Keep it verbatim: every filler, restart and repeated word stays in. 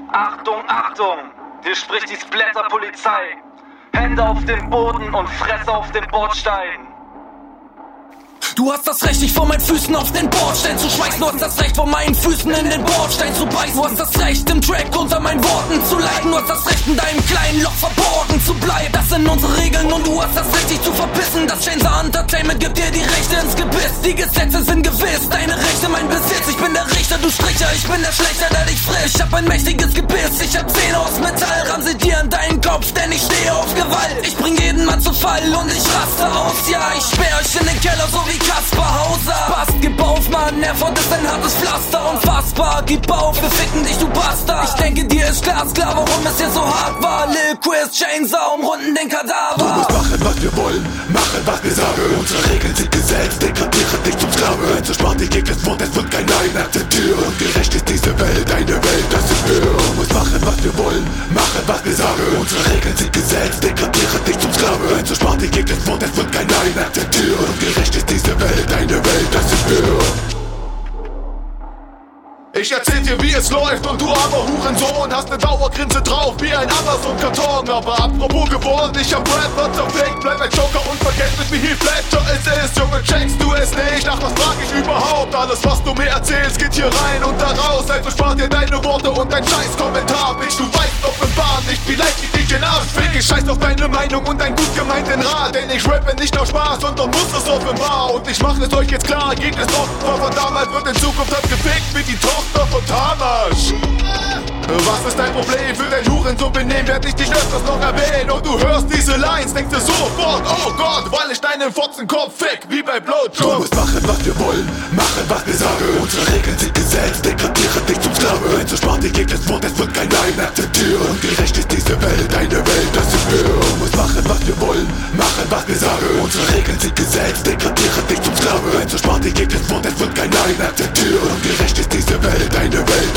Achtung, Achtung, hier spricht die Splatter-Polizei. Hände auf den Boden und Fresse auf den Bordstein. Du hast das Recht, dich vor meinen Füßen auf den Bordstein zu schmeißen. Du hast das Recht, vor meinen Füßen in den Bordstein zu beißen. Du hast das Recht, im Track unter meinen Worten zu leiden. Du hast das Recht, in deinem kleinen Loch verborgen zu bleiben. Das sind unsere Regeln und du hast das Recht, dich zu verbissen. Das Chainsaw Entertainment gibt dir die Rechte ins Gebiss. Die Gesetze sind gewiss, deine Rechte mein Besitz. Ich bin der Richter, du Stricher, ich bin der Schlechter, der dich frisch. Ich hab ein mächtiges Gebiss, ich hab Zähne aus Metall. Ramse dir in deinen Kopf, denn ich stehe auf Gewalt. Ich bring jeden Mann zu Fall und ich raste aus. Ja, ich sperr euch in den Keller, so wie Kaspar Hauser. Passt, gib auf, Mann, Erfurt ist ein hartes Pflaster. Unfassbar, gib auf, wir ficken dich, du Bastard. Ich denke, dir ist glasklar, warum es hier so hart war. Lil Chris, Chainsaw, umrunden den Kadaver. Du musst machen, was wir wollen, machen, was wir sagen. Unsere Regeln sind Gesetz, degradiere dich zum Sklave. Wenn zur Sprache geht das Wort, es wird kein Nein akzeptieren. Und gerecht ist diese Welt, eine Welt, das ist wir. Du musst machen, was wir wollen, machen, was wir sagen. Unsere Regeln sind Gesetz, degradiere dich zum Sklave. Wenn zur Sprache geht das Wort, es wird kein Nein akzeptieren. Und gerecht ist diese Welt, eine Welt, das ist wir. Ich erzähl dir, wie es läuft und du aber Hurensohn hast ne Dauergrinse drauf wie ein Amazon-Karton. Aber apropos geworden, ich hab Rap, was auf Fake, bleib ein Joker und vergesst nicht, wie Heath Ledger es ist. Junge, checkst du es nicht? Ach, was frag ich überhaupt? Alles, was du mir erzählst, geht hier rein und da raus. Also spar dir deine Worte und dein scheiß Kommentar. Bitch, du weißt offenbar nicht, wie leicht ich dich in den Arsch fick. Ich scheiß auf deine Meinung und dein gut gemeinten Rat. Denn ich rappe nicht aus Spaß, sondern muss es offenbar. Und ich mach es euch jetzt klar, jedes Opfer von damals wird in Zukunft abgefickt wie die Tochter von Tamasch. Was ist dein Problem? Für dein Hurensohn-Benehmen werd ich dich öfters noch erwähnen. Und du hörst diese Lines, denkst dir sofort, oh Gott, weil ich deinen Fotzenkopf fick, wie bei Blowjob. Du musst machen, was wir wollen, machen, was wir sagen. Unsere Regeln sind Gesetz, degradiere dich zum Sklave. Wenn zur Sprache geht das Wort, es wird kein Nein akzeptieren. Und gerecht ist diese Welt, eine Welt, das sind wir. Du musst machen, was wir wollen, machen, was wir sagen. Unsere Regeln sind Gesetz, degradiere dich zum Sklave. Wenn zur Sprache geht das Wort, es wird kein Nein akzeptieren. Und gerecht ist diese Welt, eine Welt,